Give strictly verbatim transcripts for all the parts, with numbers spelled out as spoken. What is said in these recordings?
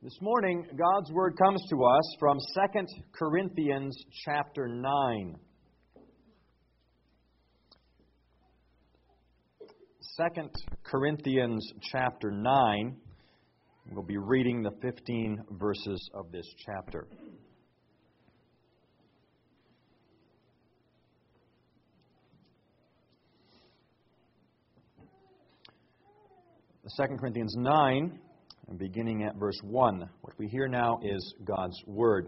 This morning, God's Word comes to us from Second Corinthians chapter nine. Second Corinthians chapter nine. We'll be reading the fifteen verses of this chapter. Second Corinthians nine, and beginning at verse one. What we hear now is God's Word.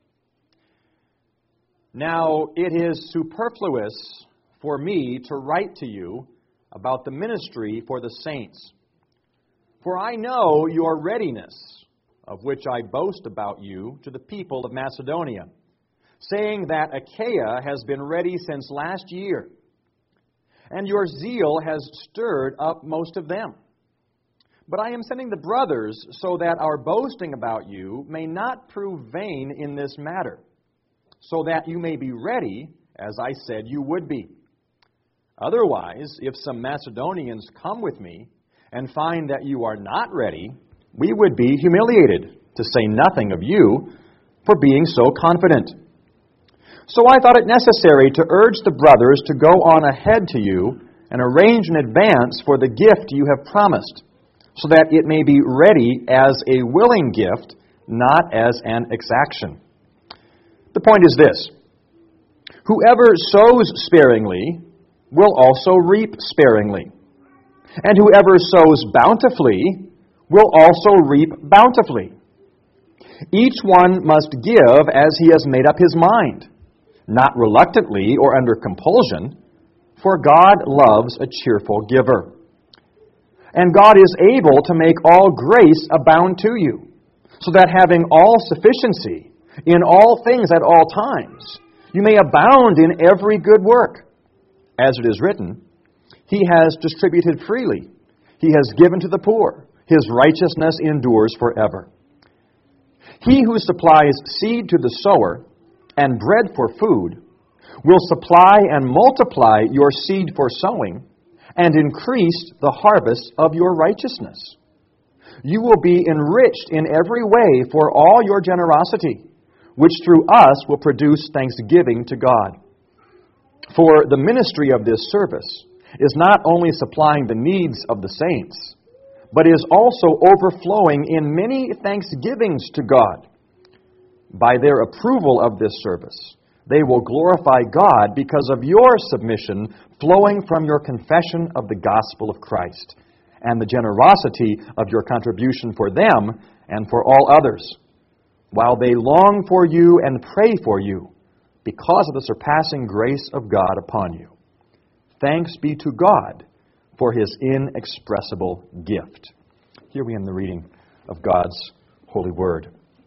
Now it is superfluous for me to write to you about the ministry for the saints. For I know your readiness, of which I boast about you to the people of Macedonia, saying that Achaia has been ready since last year, and your zeal has stirred up most of them. But I am sending the brothers so that our boasting about you may not prove vain in this matter, so that you may be ready, as I said you would be. Otherwise, if some Macedonians come with me and find that you are not ready, we would be humiliated, to say nothing of you, for being so confident. So I thought it necessary to urge the brothers to go on ahead to you and arrange in advance for the gift you have promised, so that it may be ready as a willing gift, not as an exaction. The point is this: whoever sows sparingly will also reap sparingly, and whoever sows bountifully will also reap bountifully. Each one must give as he has made up his mind, not reluctantly or under compulsion, for God loves a cheerful giver. And God is able to make all grace abound to you, so that having all sufficiency in all things at all times, you may abound in every good work. As it is written, He has distributed freely, He has given to the poor, His righteousness endures forever. He who supplies seed to the sower and bread for food will supply and multiply your seed for sowing, and increase the harvest of your righteousness. You will be enriched in every way for all your generosity, which through us will produce thanksgiving to God. For the ministry of this service is not only supplying the needs of the saints, but is also overflowing in many thanksgivings to God. By their approval of this service, they will glorify God because of your submission flowing from your confession of the gospel of Christ and the generosity of your contribution for them and for all others, while they long for you and pray for you because of the surpassing grace of God upon you. Thanks be to God for His inexpressible gift. Here we end the reading of God's holy word.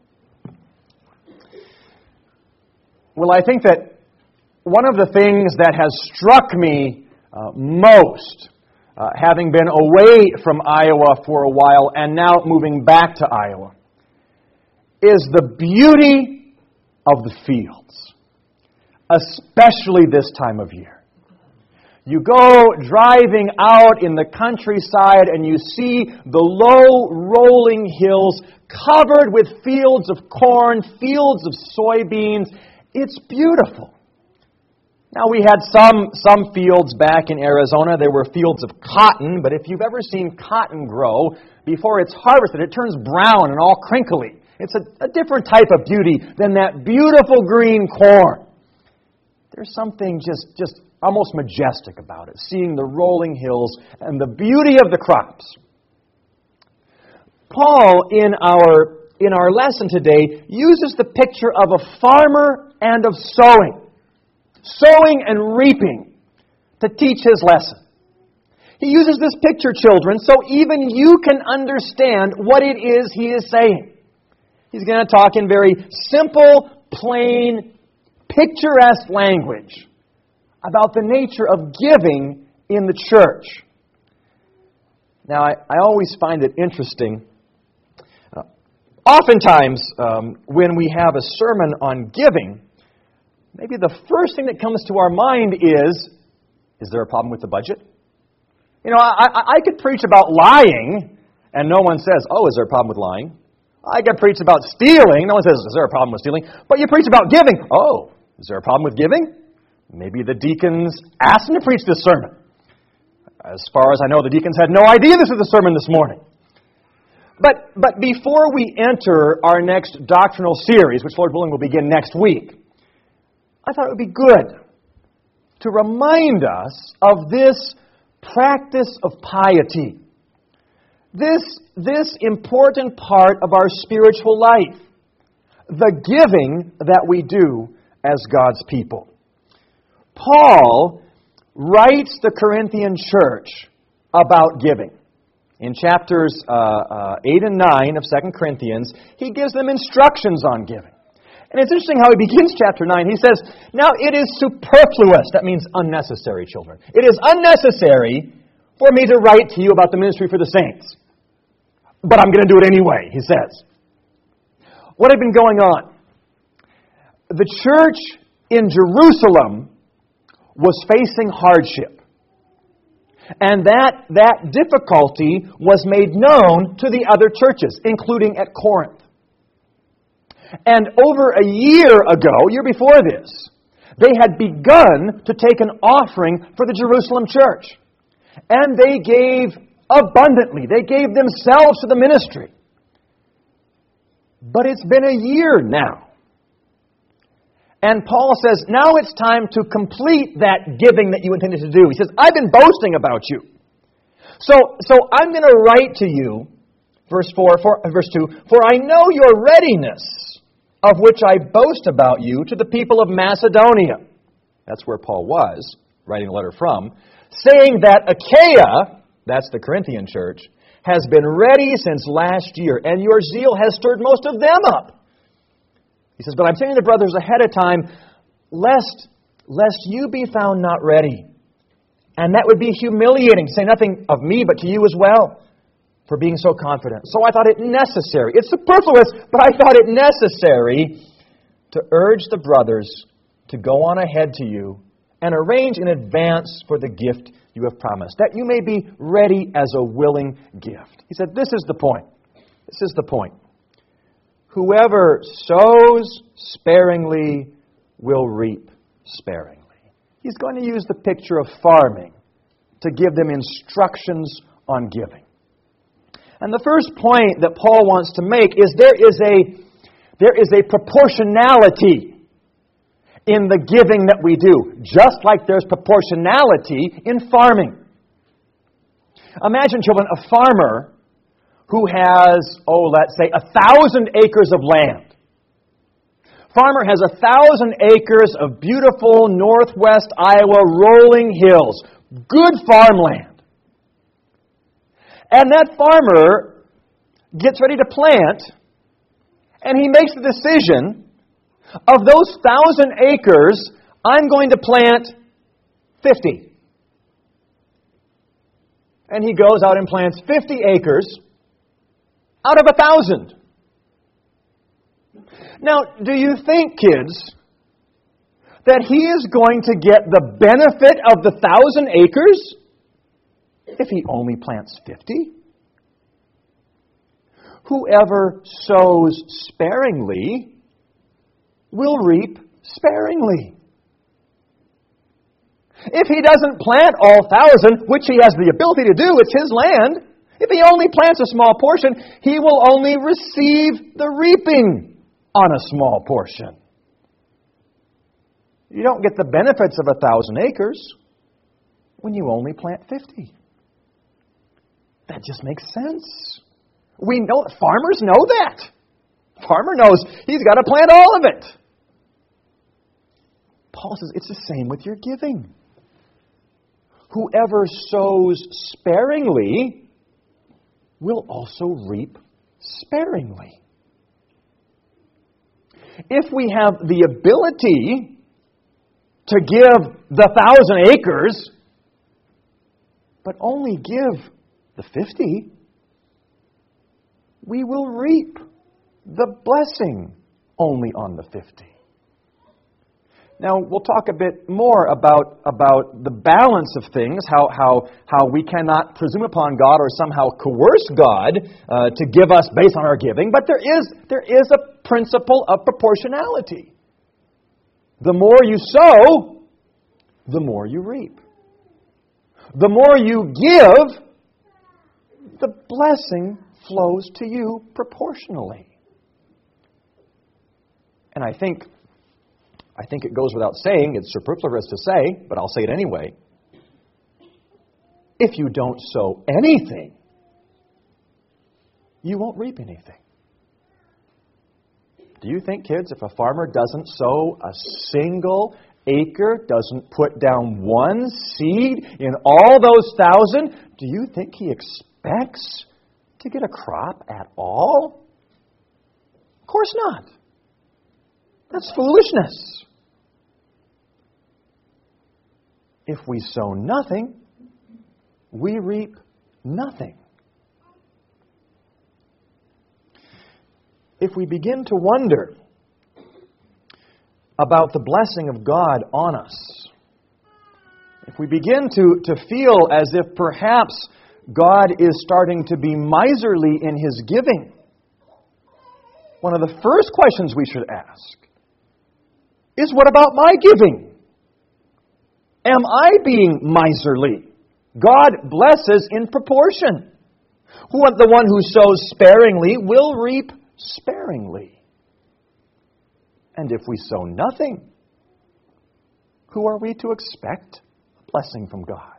Well, I think that one of the things that has struck me uh, most, uh, having been away from Iowa for a while and now moving back to Iowa, is the beauty of the fields, especially this time of year. You go driving out in the countryside and you see the low rolling hills covered with fields of corn, fields of soybeans. It's beautiful. Now, we had some, some fields back in Arizona. There were fields of cotton, but if you've ever seen cotton grow, before it's harvested, it turns brown and all crinkly. It's a, a different type of beauty than that beautiful green corn. There's something just, just almost majestic about it, seeing the rolling hills and the beauty of the crops. Paul, in our in our lesson today, uses the picture of a farmer and of sowing. Sowing and reaping to teach his lesson. He uses this picture, children, so even you can understand what it is he is saying. He's going to talk in very simple, plain, picturesque language about the nature of giving in the church. Now, I, I always find it interesting. Uh, oftentimes, um, when we have a sermon on giving, maybe the first thing that comes to our mind is, is there a problem with the budget? You know, I, I, I could preach about lying, and no one says, oh, is there a problem with lying? I get preached about stealing. No one says, is there a problem with stealing? But you preach about giving. Oh, is there a problem with giving? Maybe the deacons asked him to preach this sermon. As far as I know, the deacons had no idea this was the sermon this morning. But, but before we enter our next doctrinal series, which Lord willing will begin next week, I thought it would be good to remind us of this practice of piety. This, this important part of our spiritual life, the giving that we do as God's people. Paul writes the Corinthian church about giving. In chapters uh, uh, eight and nine of Second Corinthians, he gives them instructions on giving. And it's interesting how he begins chapter nine. He says, now it is superfluous. That means unnecessary, children. It is unnecessary for me to write to you about the ministry for the saints. But I'm going to do it anyway, he says. What had been going on? The church in Jerusalem was facing hardship. And that, that difficulty was made known to the other churches, including at Corinth. And over a year ago, year before this, they had begun to take an offering for the Jerusalem church. And they gave abundantly. They gave themselves to the ministry. But it's been a year now. And Paul says, now it's time to complete that giving that you intended to do. He says, I've been boasting about you. So, so I'm going to write to you, verse four, for, verse two, for I know your readiness, of which I boast about you to the people of Macedonia. That's where Paul was, writing a letter from, saying that Achaia, that's the Corinthian church, has been ready since last year, and your zeal has stirred most of them up. He says, but I'm saying to the brothers ahead of time, lest, lest you be found not ready. And that would be humiliating, to say nothing of me, but to you as well, for being so confident. So I thought it necessary. It's superfluous, but I thought it necessary to urge the brothers to go on ahead to you and arrange in advance for the gift you have promised, that you may be ready as a willing gift. He said, this is the point. This is the point. Whoever sows sparingly will reap sparingly. He's going to use the picture of farming to give them instructions on giving. And the first point that Paul wants to make is there is a, there is a proportionality in the giving that we do, just like there's proportionality in farming. Imagine, children, a farmer who has, oh, let's say, a thousand acres of land. Farmer has a thousand acres of beautiful northwest Iowa rolling hills. Good farmland. And that farmer gets ready to plant, and he makes the decision, of those thousand acres, I'm going to plant fifty. And he goes out and plants fifty acres out of a thousand. Now, do you think, kids, that he is going to get the benefit of the thousand acres if he only plants fifty? Whoever sows sparingly will reap sparingly. If he doesn't plant all thousand, which he has the ability to do, it's his land. If he only plants a small portion, he will only receive the reaping on a small portion. You don't get the benefits of a thousand acres when you only plant fifty. That just makes sense. We know, farmers know that. Farmer knows he's got to plant all of it. Paul says it's the same with your giving. Whoever sows sparingly will also reap sparingly. If we have the ability to give the thousand acres, but only give the fifty, we will reap the blessing only on the fifty. Now, we'll talk a bit more about, about the balance of things, how, how, how we cannot presume upon God or somehow coerce God uh, to give us based on our giving, but there is, there is a principle of proportionality. The more you sow, the more you reap. The more you give, the blessing flows to you proportionally. And I think I think it goes without saying, it's superfluous to say, but I'll say it anyway. If you don't sow anything, you won't reap anything. Do you think, kids, if a farmer doesn't sow a single acre, doesn't put down one seed in all those thousand, do you think he expects to get a crop at all? Of course not. That's foolishness. If we sow nothing, we reap nothing. If we begin to wonder about the blessing of God on us, if we begin to, to feel as if perhaps God is starting to be miserly in His giving, one of the first questions we should ask is, what about my giving? Am I being miserly? God blesses in proportion. Who, the one who sows sparingly will reap sparingly. And if we sow nothing, who are we to expect a blessing from God?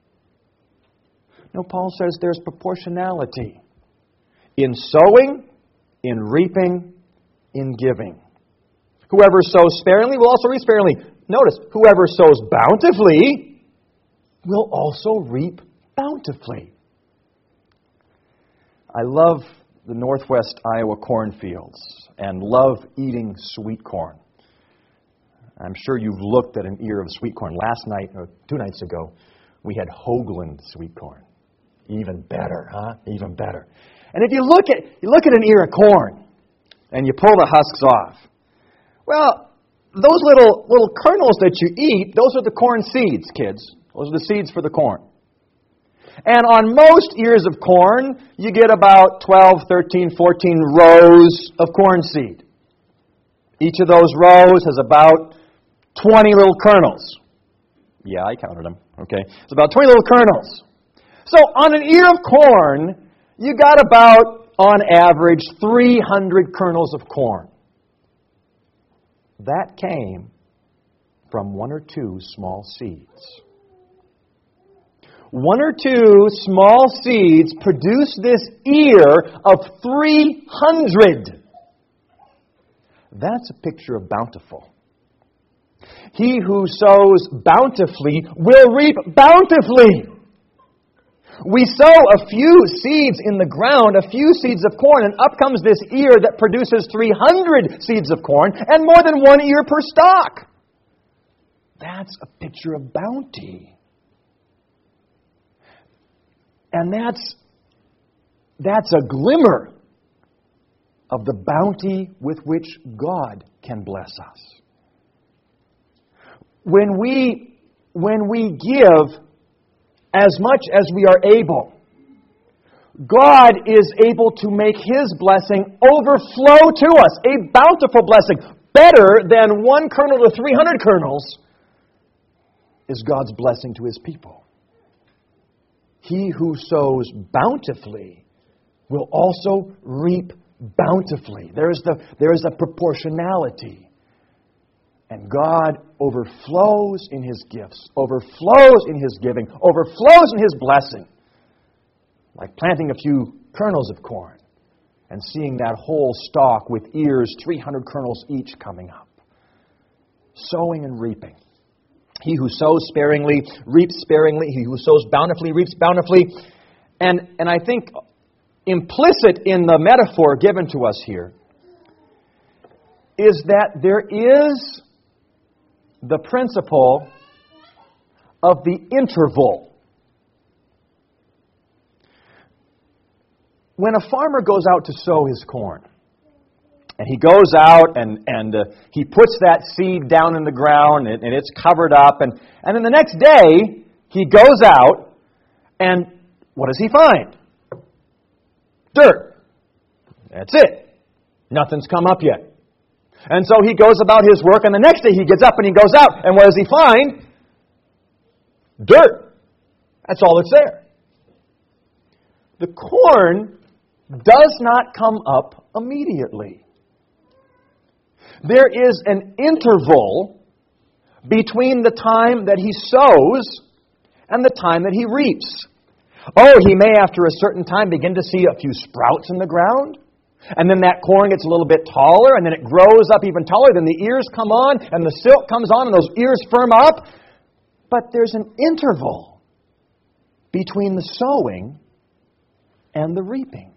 No, Paul says there's proportionality in sowing, in reaping, in giving. Whoever sows sparingly will also reap sparingly. Notice, whoever sows bountifully will also reap bountifully. I love the Northwest Iowa cornfields and love eating sweet corn. I'm sure you've looked at an ear of sweet corn. Last night, or two nights ago, we had Hoagland sweet corn. Even better, huh? Even better. And if you look at you look at an ear of corn and you pull the husks off, well, those little little kernels that you eat, those are the corn seeds, kids. Those are the seeds for the corn. And on most ears of corn, you get about twelve, thirteen, fourteen rows of corn seed. Each of those rows has about twenty little kernels. Yeah, I counted them. Okay, it's about twenty little kernels. So on an ear of corn, you got about, on average, three hundred kernels of corn. That came from one or two small seeds. One or two small seeds produce this ear of three hundred. That's a picture of bountiful. He who sows bountifully will reap bountifully. We sow a few seeds in the ground, a few seeds of corn, and up comes this ear that produces three hundred seeds of corn and more than one ear per stalk. That's a picture of bounty. And that's, that's a glimmer of the bounty with which God can bless us. When we, when we give as much as we are able, God is able to make His blessing overflow to us, a bountiful blessing. Better than one kernel to three hundred kernels is God's blessing to His people. He who sows bountifully will also reap bountifully. There is the, there is a proportionality. And God overflows in His gifts, overflows in His giving, overflows in His blessing. Like planting a few kernels of corn and seeing that whole stalk with ears, three hundred kernels each coming up. Sowing and reaping. He who sows sparingly reaps sparingly. He who sows bountifully reaps bountifully. And, and I think implicit in the metaphor given to us here is that there is the principle of the interval. When a farmer goes out to sow his corn, And he goes out and, and uh, he puts that seed down in the ground and, and it's covered up. And, and then the next day, he goes out and what does he find? Dirt. That's it. Nothing's come up yet. And so he goes about his work, and the next day he gets up and he goes out, and what does he find? Dirt. That's all that's there. The corn does not come up immediately. There is an interval between the time that he sows and the time that he reaps. Oh, he may after a certain time begin to see a few sprouts in the ground. And then that corn gets a little bit taller, and then it grows up even taller. Then the ears come on, and the silk comes on, and those ears firm up. But there's an interval between the sowing and the reaping.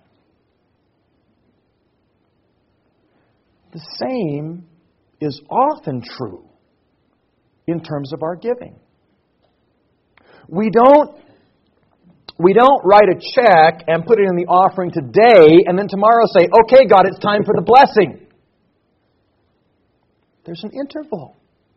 The same is often true in terms of our giving. We don't We don't write a check and put it in the offering today and then tomorrow say, okay, God, it's time for the blessing. There's an interval.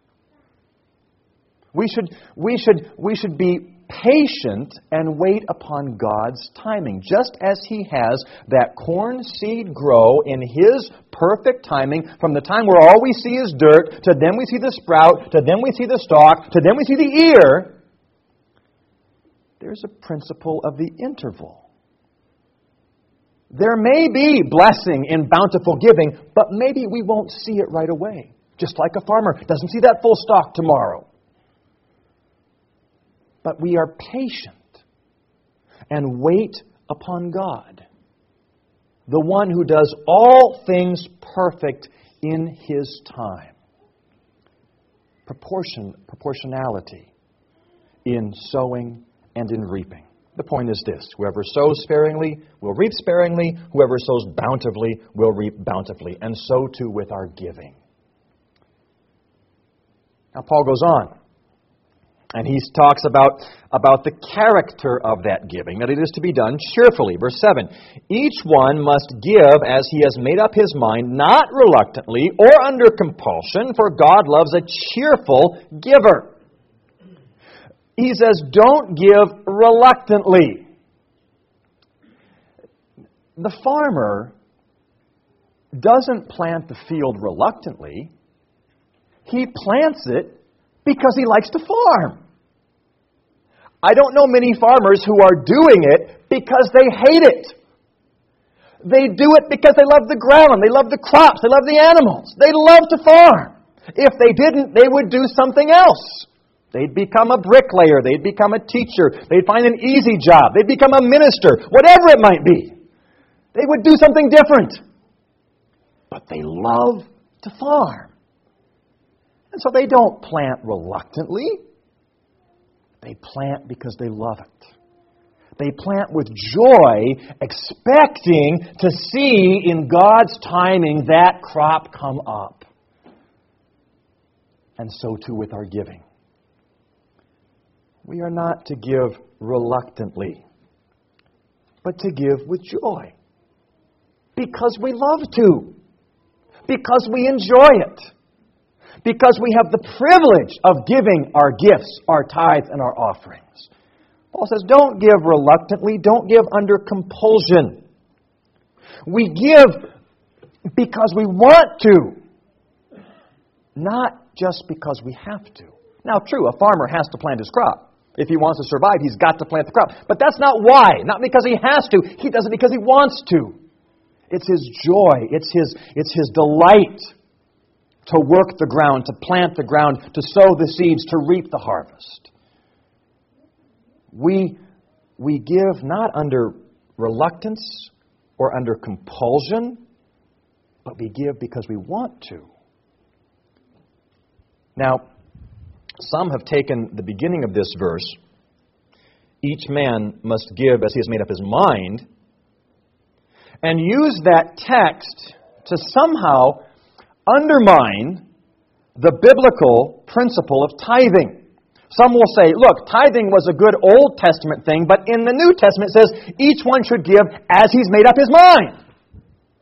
We should, we should, we should be patient and wait upon God's timing, just as He has that corn seed grow in His perfect timing from the time where all we see is dirt, to then we see the sprout, to then we see the stalk, to then we see the ear. There's a principle of the interval. There may be blessing in bountiful giving, but maybe we won't see it right away. Just like a farmer doesn't see that full stalk tomorrow. But we are patient and wait upon God, the one who does all things perfect in His time. Proportion, proportionality in sowing and in reaping. The point is this: whoever sows sparingly will reap sparingly. Whoever sows bountifully will reap bountifully. And so too with our giving. Now Paul goes on, and he talks about, about the character of that giving, that it is to be done cheerfully. Verse seven, each one must give as he has made up his mind, not reluctantly or under compulsion, for God loves a cheerful giver. He says, don't give reluctantly. The farmer doesn't plant the field reluctantly. He plants it because he likes to farm. I don't know many farmers who are doing it because they hate it. They do it because they love the ground, they love the crops, they love the animals. They love to farm. If they didn't, they would do something else. They'd become a bricklayer. They'd become a teacher. They'd find an easy job. They'd become a minister. Whatever it might be. They would do something different. But they love to farm. And so they don't plant reluctantly. They plant because they love it. They plant with joy, expecting to see in God's timing that crop come up. And so too with our giving. We are not to give reluctantly, but to give with joy. Because we love to. Because we enjoy it. Because we have the privilege of giving our gifts, our tithes, and our offerings. Paul says, don't give reluctantly, don't give under compulsion. We give because we want to, not just because we have to. Now, true, a farmer has to plant his crop. If he wants to survive, he's got to plant the crop. But that's not why. Not because he has to. He does it because he wants to. It's his joy. It's his, it's his delight to work the ground, to plant the ground, to sow the seeds, to reap the harvest. We, we give not under reluctance or under compulsion, but we give because we want to. Now, some have taken the beginning of this verse, each man must give as he has made up his mind, and use that text to somehow undermine the biblical principle of tithing. Some will say, look, tithing was a good Old Testament thing, but in the New Testament it says each one should give as he's made up his mind.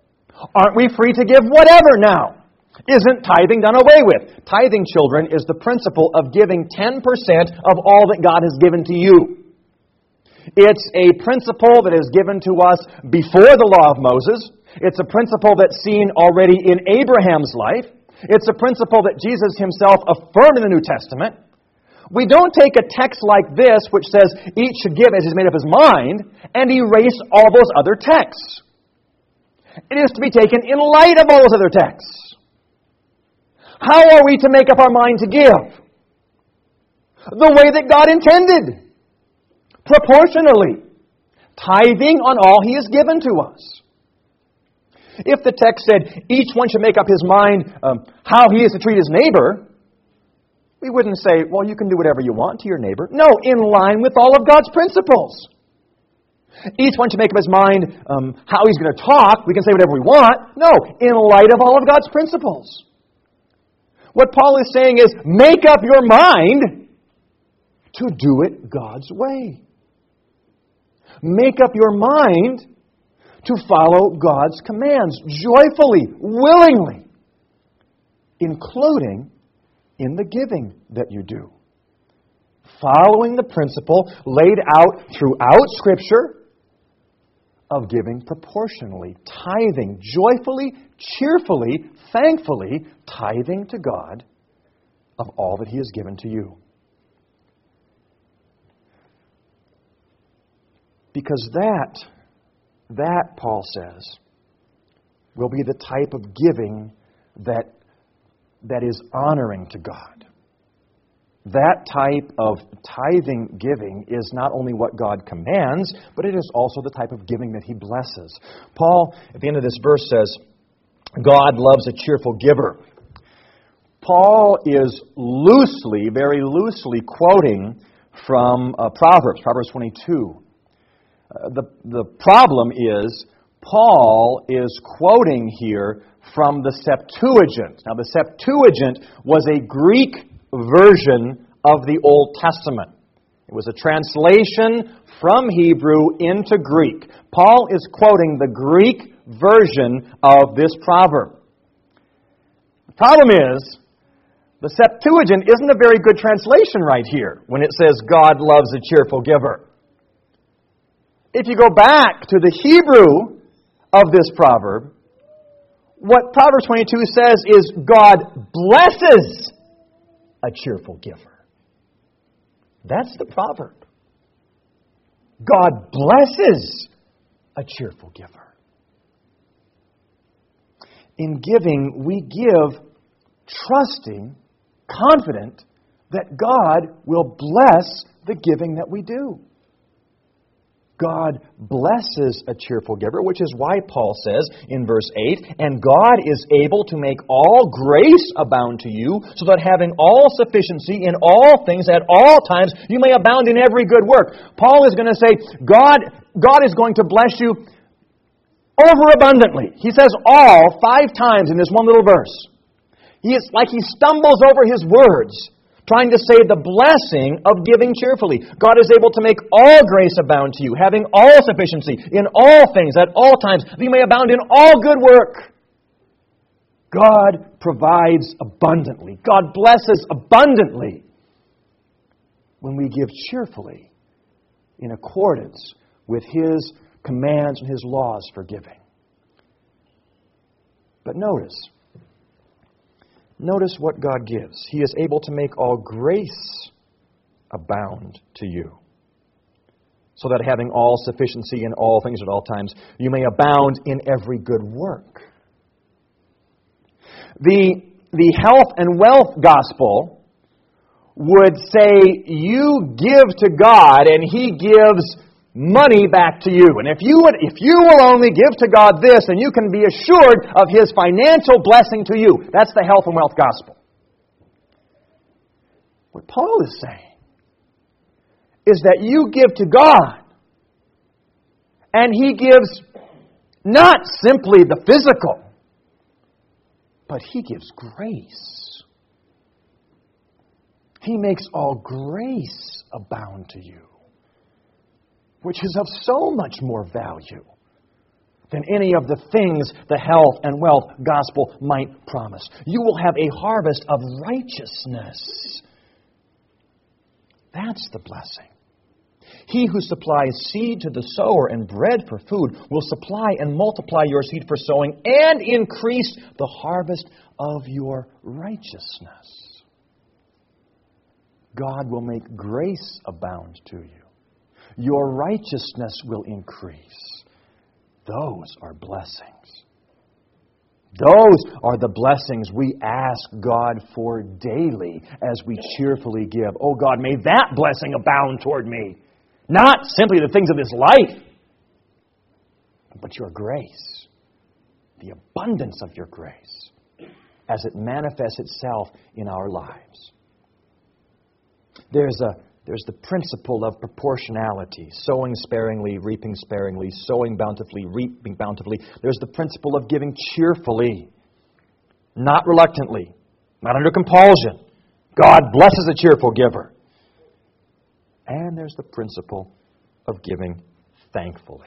Aren't we free to give whatever now? Isn't tithing done away with? Tithing, children, is the principle of giving ten percent of all that God has given to you. It's a principle that is given to us before the law of Moses. It's a principle that's seen already in Abraham's life. It's a principle that Jesus himself affirmed in the New Testament. We don't take a text like this, which says each should give as he's made up his mind, and erase all those other texts. It is to be taken in light of all those other texts. How are we to make up our mind to give? The way that God intended. Proportionally. Tithing on all He has given to us. If the text said each one should make up his mind um, how he is to treat his neighbor, we wouldn't say, well, you can do whatever you want to your neighbor. No, in line with all of God's principles. Each one should make up his mind um, how he's going to talk. We can say whatever we want. No, in light of all of God's principles. What Paul is saying is, make up your mind to do it God's way. Make up your mind to follow God's commands joyfully, willingly, including in the giving that you do. Following the principle laid out throughout Scripture of giving proportionally, tithing joyfully, cheerfully, thankfully, tithing to God of all that He has given to you. Because that, that, Paul says, will be the type of giving that, that is honoring to God. That type of tithing giving is not only what God commands, but it is also the type of giving that He blesses. Paul, at the end of this verse, says, God loves a cheerful giver. Paul is loosely, very loosely quoting from uh, Proverbs, Proverbs twenty-two. Uh, the, the problem is, Paul is quoting here from the Septuagint. Now, the Septuagint was a Greek version of the Old Testament. It was a translation from Hebrew into Greek. Paul is quoting the Greek version of this proverb. The problem is, the Septuagint isn't a very good translation right here when it says God loves a cheerful giver. If you go back to the Hebrew of this proverb, what Proverbs twenty-two says is God blesses a cheerful giver. That's the proverb. God blesses a cheerful giver. In giving, we give trusting, confident that God will bless the giving that we do. God blesses a cheerful giver, which is why Paul says in verse eight, and God is able to make all grace abound to you, so that having all sufficiency in all things at all times, you may abound in every good work. Paul is going to say, God, God is going to bless you overabundantly. He says all five times in this one little verse. He is like he stumbles over his words, trying to say the blessing of giving cheerfully. God is able to make all grace abound to you, having all sufficiency in all things at all times, that you may abound in all good work. God provides abundantly. God blesses abundantly when we give cheerfully in accordance with His commands and His laws for giving. But notice, Notice what God gives. He is able to make all grace abound to you, so that having all sufficiency in all things at all times, you may abound in every good work. The, the health and wealth gospel would say you give to God and He gives money back to you. And if you would, if you will only give to God this, then you can be assured of His financial blessing to you. That's the health and wealth gospel. What Paul is saying is that you give to God, and He gives not simply the physical, but He gives grace. He makes all grace abound to you, which is of so much more value than any of the things the health and wealth gospel might promise. You will have a harvest of righteousness. That's the blessing. He who supplies seed to the sower and bread for food will supply and multiply your seed for sowing and increase the harvest of your righteousness. God will make grace abound to you. Your righteousness will increase. Those are blessings. Those are the blessings we ask God for daily as we cheerfully give. Oh God, may that blessing abound toward me. Not simply the things of this life, but your grace, the abundance of your grace, as it manifests itself in our lives. There's a there's the principle of proportionality, sowing sparingly, reaping sparingly, sowing bountifully, reaping bountifully. There's the principle of giving cheerfully, not reluctantly, not under compulsion. God blesses a cheerful giver. And there's the principle of giving thankfully.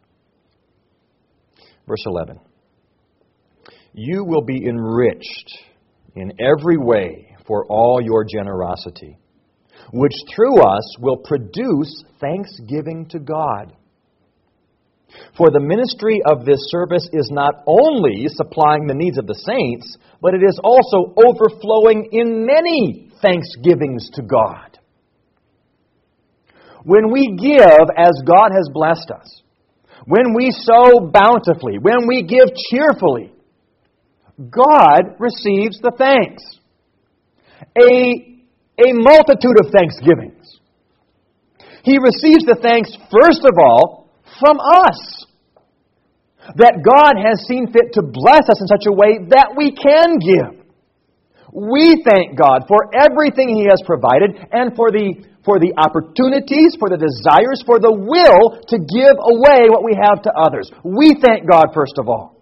Verse eleven. You will be enriched in every way for all your generosity, which through us will produce thanksgiving to God. For the ministry of this service is not only supplying the needs of the saints, but it is also overflowing in many thanksgivings to God. When we give as God has blessed us, when we sow bountifully, when we give cheerfully, God receives the thanks. A, a multitude of thanksgivings. He receives the thanks, first of all, from us. That God has seen fit to bless us in such a way that we can give. We thank God for everything He has provided and for the for the opportunities, for the desires, for the will to give away what we have to others. We thank God first of all.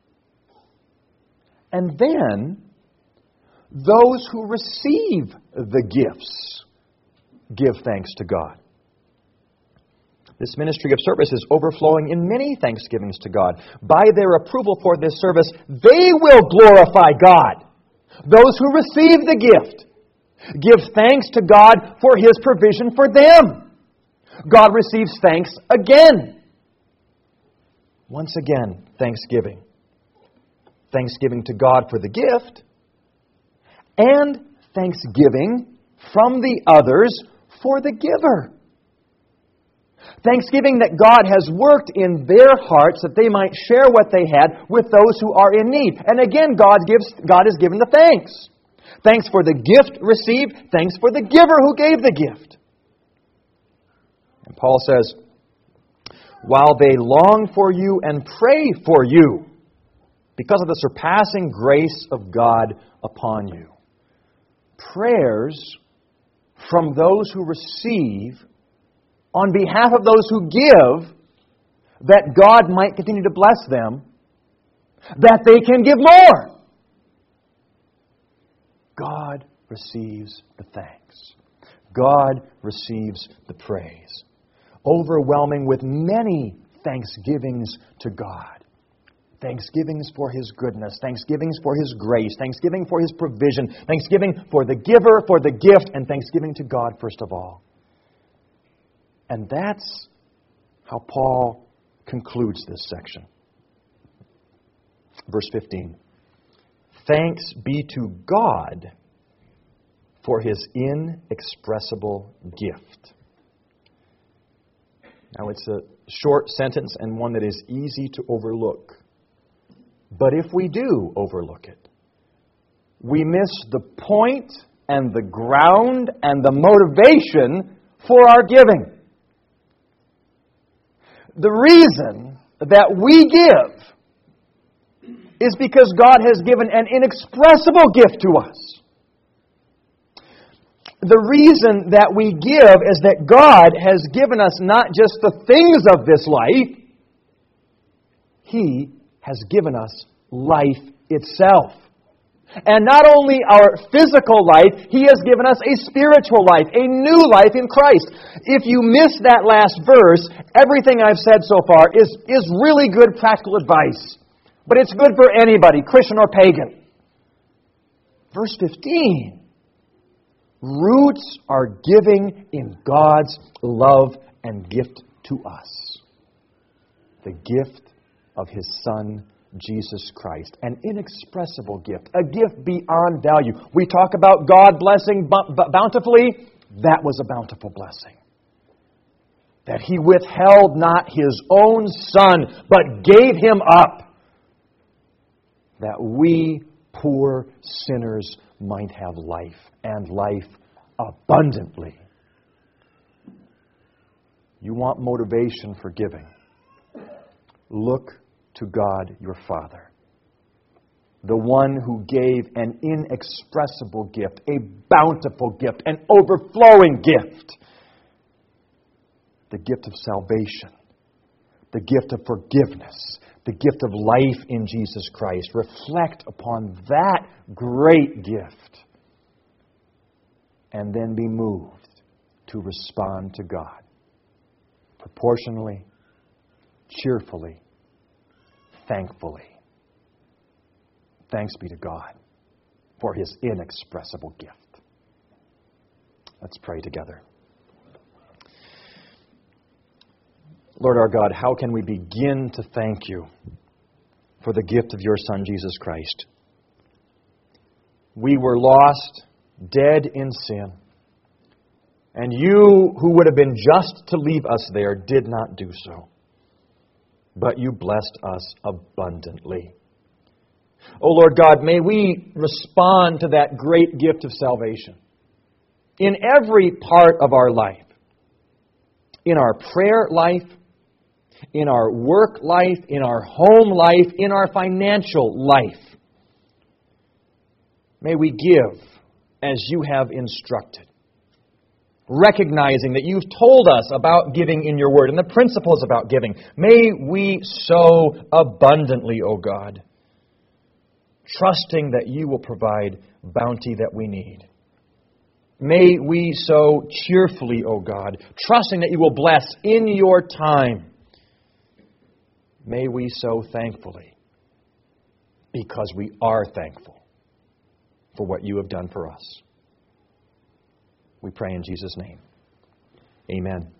And then, those who receive the gifts give thanks to God. This ministry of service is overflowing in many thanksgivings to God. By their approval for this service, they will glorify God. Those who receive the gift give thanks to God for His provision for them. God receives thanks again. Once again, thanksgiving. Thanksgiving to God for the gift, and thanksgiving from the others for the giver. Thanksgiving that God has worked in their hearts that they might share what they had with those who are in need. And again, God gives, God has given the thanks. Thanks for the gift received. Thanks for the giver who gave the gift. And Paul says, while they long for you and pray for you, because of the surpassing grace of God upon you. Prayers from those who receive on behalf of those who give, that God might continue to bless them, that they can give more. God receives the thanks. God receives the praise. Overwhelming with many thanksgivings to God. Thanksgivings for His goodness. Thanksgivings for His grace. Thanksgiving for His provision. Thanksgiving for the giver, for the gift, and thanksgiving to God first of all. And that's how Paul concludes this section. Verse fifteen. Thanks be to God for His inexpressible gift. Now it's a short sentence and one that is easy to overlook. But if we do overlook it, we miss the point and the ground and the motivation for our giving. The reason that we give is because God has given an inexpressible gift to us. The reason that we give is that God has given us not just the things of this life, He has given us life itself. And not only our physical life, He has given us a spiritual life, a new life in Christ. If you miss that last verse, everything I've said so far is, is really good practical advice. But it's good for anybody, Christian or pagan. Verse fifteen. Roots are giving in God's love and gift to us. The gift of His Son, Jesus Christ. An inexpressible gift. A gift beyond value. We talk about God blessing bountifully. That was a bountiful blessing. That He withheld not His own Son, but gave Him up. That we, poor sinners, might have life, and life abundantly. You want motivation for giving? Look to God your Father, the one who gave an inexpressible gift, a bountiful gift, an overflowing gift, the gift of salvation, the gift of forgiveness, the gift of life in Jesus Christ. Reflect upon that great gift and then be moved to respond to God proportionally, cheerfully, thankfully. Thanks be to God for His inexpressible gift. Let's pray together. Lord our God, how can we begin to thank You for the gift of Your Son, Jesus Christ? We were lost, dead in sin, and You, who would have been just to leave us there, did not do so. But You blessed us abundantly. O Lord God, may we respond to that great gift of salvation in every part of our life. In our prayer life, in our work life, in our home life, in our financial life. May we give as You have instructed, recognizing that You've told us about giving in Your Word and the principles about giving. May we sow abundantly, O God, trusting that You will provide bounty that we need. May we sow cheerfully, O God, trusting that You will bless in Your time. May we sow thankfully, because we are thankful for what You have done for us. We pray in Jesus' name. Amen.